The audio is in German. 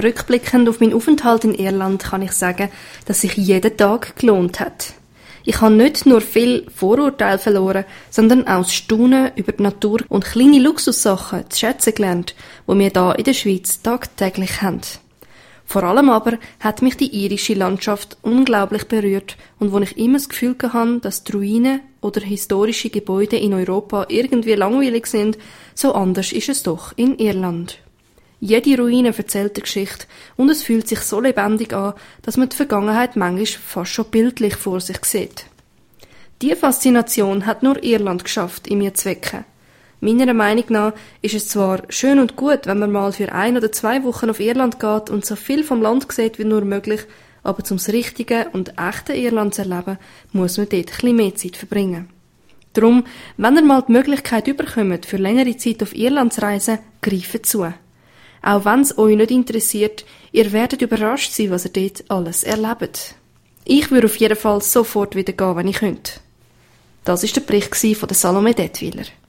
Rückblickend auf meinen Aufenthalt in Irland kann ich sagen, dass sich jeder Tag gelohnt hat. Ich habe nicht nur viel Vorurteile verloren, sondern auch das Staunen über die Natur und kleine Luxussachen zu schätzen gelernt, die wir hier in der Schweiz tagtäglich haben. Vor allem aber hat mich die irische Landschaft unglaublich berührt und wo ich immer das Gefühl hatte, dass die Ruinen oder historische Gebäude in Europa irgendwie langweilig sind, so anders ist es doch in Irland. Jede Ruine erzählt eine Geschichte und es fühlt sich so lebendig an, dass man die Vergangenheit manchmal fast schon bildlich vor sich sieht. Diese Faszination hat nur Irland geschafft, in mir zu wecken. Meiner Meinung nach ist es zwar schön und gut, wenn man mal für 1 oder 2 Wochen auf Irland geht und so viel vom Land sieht wie nur möglich, aber zum richtigen und echten Irland zu erleben, muss man dort ein bisschen mehr Zeit verbringen. Darum, wenn ihr mal die Möglichkeit überkommt, für längere Zeit auf Irland zu reisen, greift zu. Auch wenn es euch nicht interessiert, ihr werdet überrascht sein, was ihr dort alles erlebt. Ich würde auf jeden Fall sofort wieder gehen, wenn ich könnte. Das war der Bericht von der Salome Detwiler.